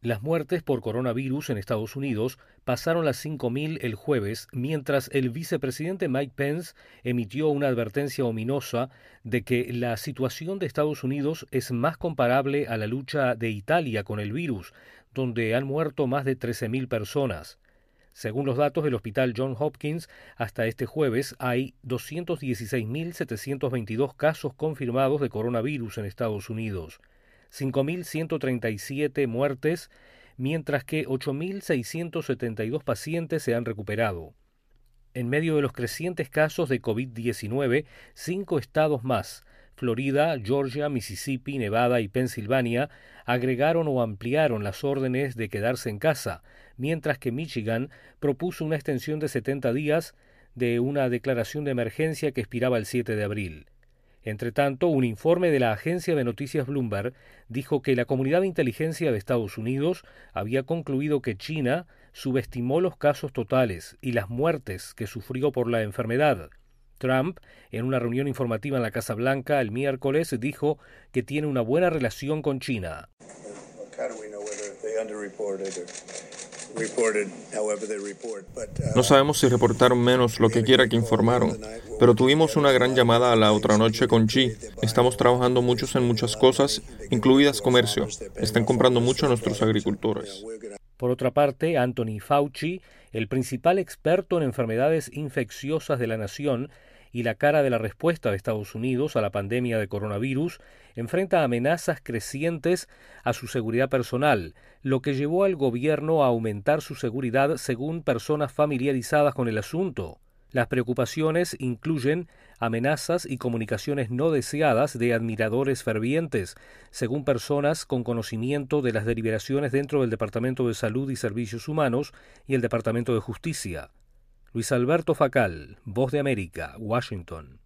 Las muertes por coronavirus en Estados Unidos pasaron las 5.000 el jueves, mientras el vicepresidente Mike Pence emitió una advertencia ominosa de que la situación de Estados Unidos es más comparable a la lucha de Italia con el virus, donde han muerto más de 13.000 personas. Según los datos del Hospital Johns Hopkins, hasta este jueves hay 216.722 casos confirmados de coronavirus en Estados Unidos. 5.137 muertes, mientras que 8.672 pacientes se han recuperado. En medio de los crecientes casos de COVID-19, 5 estados más, Florida, Georgia, Mississippi, Nevada y Pensilvania, agregaron o ampliaron las órdenes de quedarse en casa, mientras que Michigan propuso una extensión de 70 días de una declaración de emergencia que expiraba el 7 de abril. Entretanto, un informe de la agencia de noticias Bloomberg dijo que la comunidad de inteligencia de Estados Unidos había concluido que China subestimó los casos totales y las muertes que sufrió por la enfermedad. Trump, en una reunión informativa en la Casa Blanca el miércoles, dijo que tiene una buena relación con China. No sabemos si reportaron menos, lo que quiera que informaron, pero tuvimos una gran llamada a la otra noche con Xi. Estamos trabajando muchos en muchas cosas, incluidas comercio. Están comprando mucho a nuestros agricultores. Por otra parte, Anthony Fauci, el principal experto en enfermedades infecciosas de la nación y la cara de la respuesta de Estados Unidos a la pandemia de coronavirus, enfrenta amenazas crecientes a su seguridad personal, lo que llevó al gobierno a aumentar su seguridad según personas familiarizadas con el asunto. Las preocupaciones incluyen amenazas y comunicaciones no deseadas de admiradores fervientes, según personas con conocimiento de las deliberaciones dentro del Departamento de Salud y Servicios Humanos y el Departamento de Justicia. Luis Alberto Facal, Voz de América, Washington.